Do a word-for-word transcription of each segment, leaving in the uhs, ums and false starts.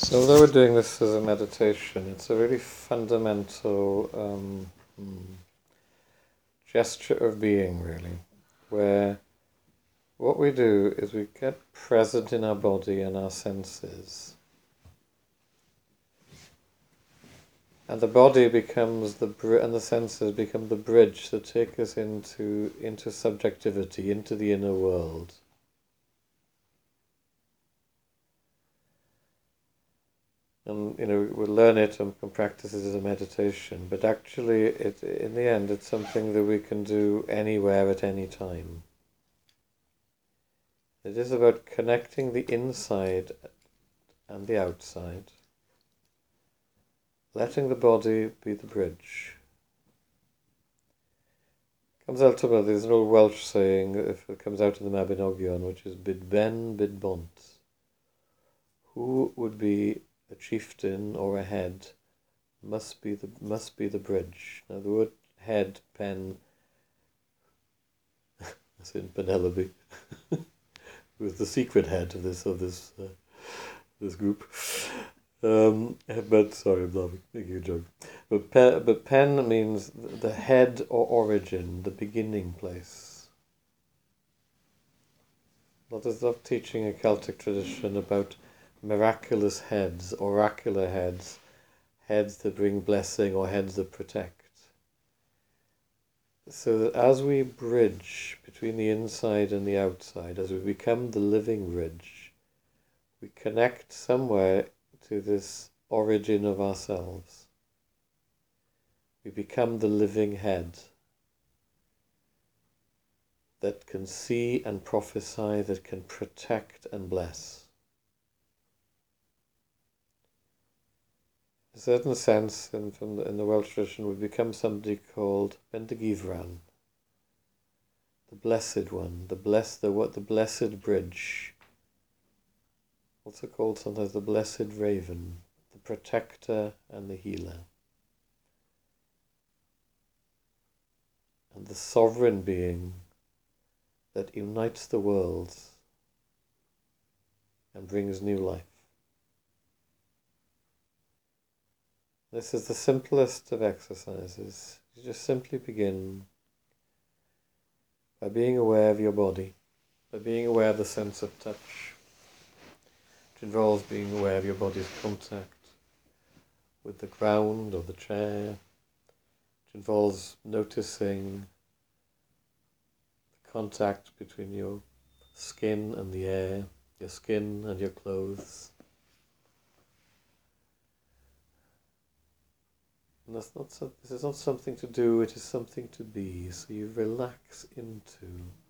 So although we're doing this as a meditation, it's a really fundamental um, hmm, gesture of being, really, where what we do is we get present in our body and our senses. And the body becomes the br- and the senses become the bridge to take us into into subjectivity, into the inner world. And you know, we'll learn it and can practice it as a meditation, but actually, it in the end, it's something that we can do anywhere at any time. It is about connecting the inside and the outside, letting the body be the bridge. Comes ultimately, there's an old Welsh saying, if it comes out in the Mabinogion, which is bid ben, bid bont. Who would be a chieftain or a head must be the must be the bridge. Now the word head, pen, as in Penelope, who is the secret head of this of this uh, this group. Um, but sorry, I'm laughing, making a joke. But pen, but pen means the head or origin, the beginning place. Well, there's a lot of teaching in Celtic tradition about miraculous heads, oracular heads, heads that bring blessing or heads that protect. So that as we bridge between the inside and the outside, as we become the living bridge, we connect somewhere to this origin of ourselves. We become the living head that can see and prophesy, that can protect and bless. In a certain sense, in, from the, in the Welsh tradition, we become somebody called Bendigeidfran, the blessed one, the blessed, the what, the blessed bridge. Also called sometimes the blessed raven, the protector and the healer. And the sovereign being that unites the worlds and brings new life. This is the simplest of exercises. You just simply begin by being aware of your body, by being aware of the sense of touch, which involves being aware of your body's contact with the ground or the chair, which involves noticing the contact between your skin and the air, your skin and your clothes. And that's not so, this is not something to do, it is something to be. So you relax into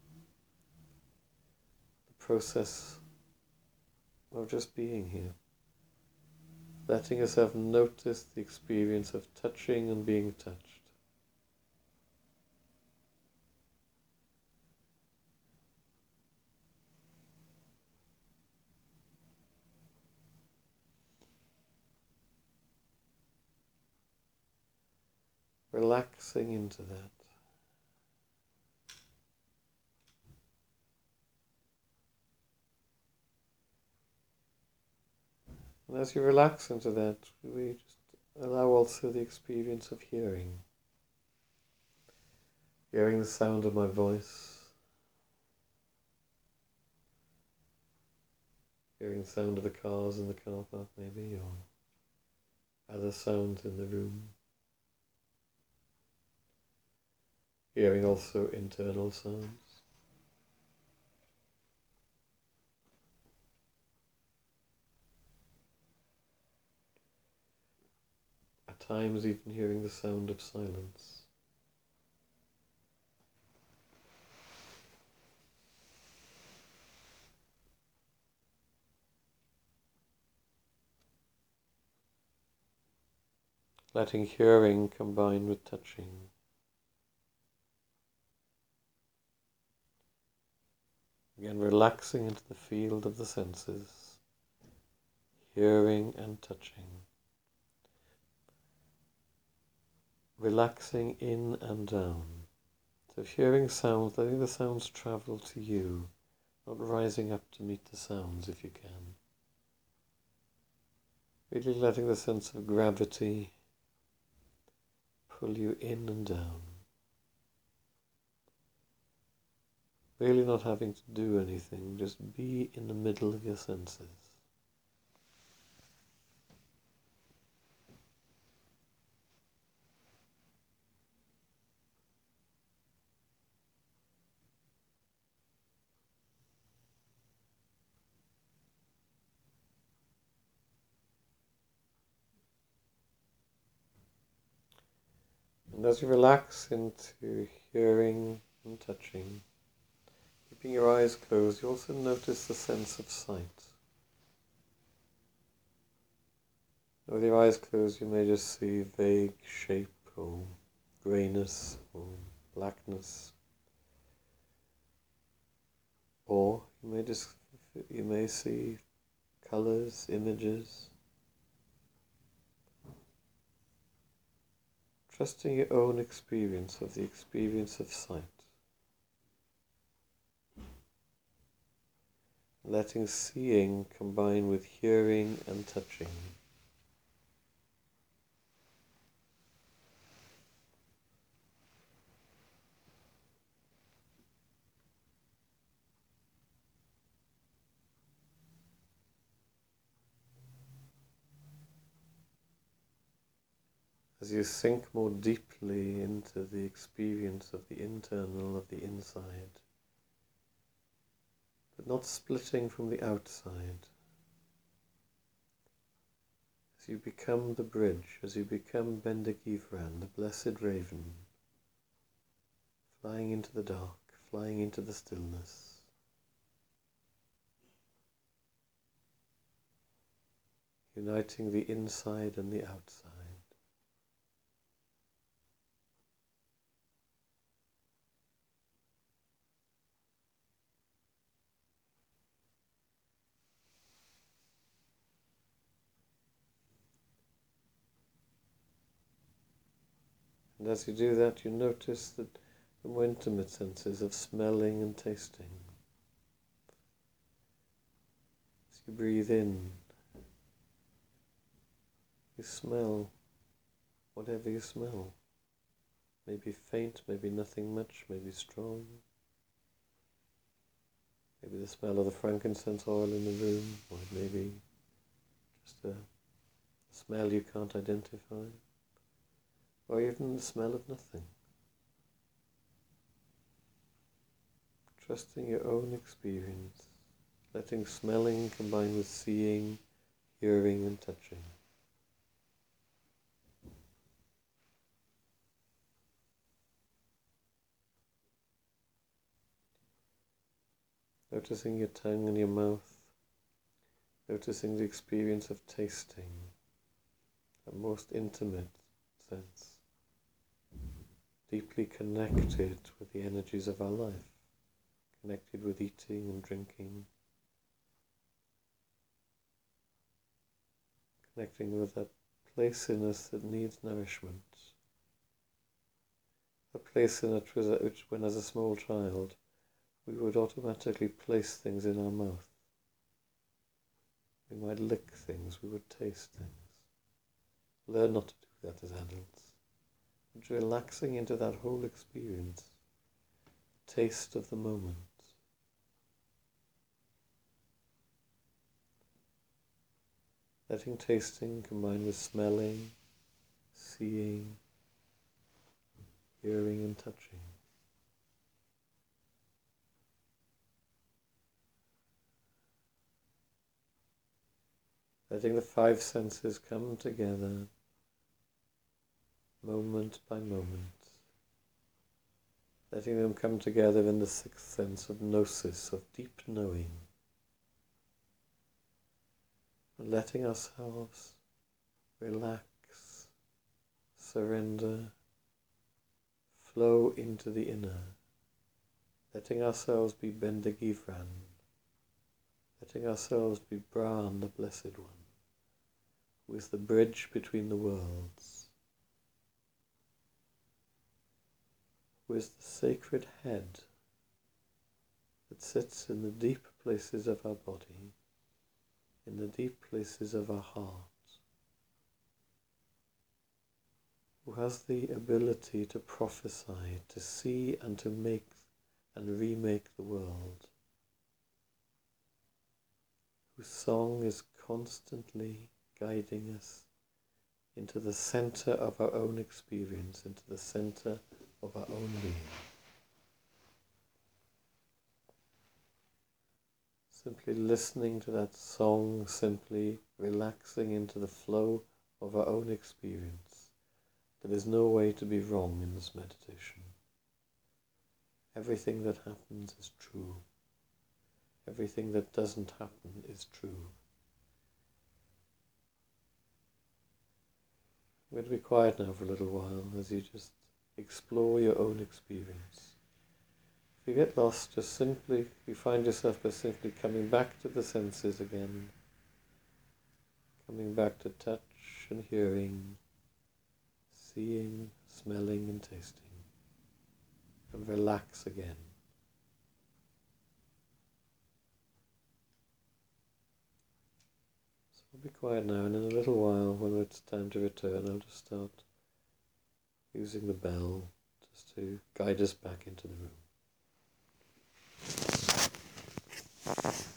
the process of just being here. Letting yourself notice the experience of touching and being touched. Relaxing into that. And as you relax into that, we just allow also the experience of hearing. Hearing the sound of my voice. Hearing the sound of the cars in the car park maybe, or other sounds in the room. Hearing also internal sounds. At times even hearing the sound of silence. Letting hearing combine with touching. Again, relaxing into the field of the senses, hearing and touching. Relaxing in and down. So if hearing sounds, letting the sounds travel to you, not rising up to meet the sounds if you can. Really letting the sense of gravity pull you in and down. Really not having to do anything, just be in the middle of your senses. And as you relax into hearing and touching, keeping your eyes closed, you also notice the sense of sight. With your eyes closed, you may just see vague shape or greyness or blackness, or you may just you may see colours, images. Trusting your own experience of the experience of sight. Letting seeing combine with hearing and touching. As you sink more deeply into the experience of the internal, of the inside, but not splitting from the outside. As you become the bridge, as you become Bendegivran, the blessed raven, flying into the dark, flying into the stillness. Uniting the inside and the outside. And as you do that, you notice that the more intimate senses of smelling and tasting. As you breathe in, you smell whatever you smell. Maybe faint, maybe nothing much, maybe strong. Maybe the smell of the frankincense oil in the room, or maybe just a smell you can't identify. Or even the smell of nothing. Trusting your own experience, letting smelling combine with seeing, hearing and touching. Noticing your tongue and your mouth, noticing the experience of tasting, a most intimate sense. Deeply connected with the energies of our life, connected with eating and drinking, connecting with that place in us that needs nourishment, a place in it which, when as a small child, we would automatically place things in our mouth. We might lick things, we would taste things. Learn not to do that as adults. Relaxing into that whole experience, taste of the moment. Letting tasting combine with smelling, seeing, hearing and touching. Letting the five senses come together moment by moment, letting them come together in the sixth sense of gnosis, of deep knowing, and letting ourselves relax, surrender, flow into the inner, letting ourselves be Bendegivran, letting ourselves be Bran, the Blessed One, who is the bridge between the worlds, who is the sacred head that sits in the deep places of our body, in the deep places of our heart, who has the ability to prophesy, to see and to make and remake the world, whose song is constantly guiding us into the center of our own experience, into the center of our own being. Simply listening to that song, simply relaxing into the flow of our own experience. There is no way to be wrong in this meditation. Everything that happens is true. Everything that doesn't happen is true. I'm going to be quiet now for a little while as you just explore your own experience. If you get lost, just simply, you find yourself by simply coming back to the senses again, coming back to touch and hearing, seeing, smelling and tasting, and relax again. So I'll be quiet now, and in a little while, when it's time to return, I'll just start using the bell just to guide us back into the room.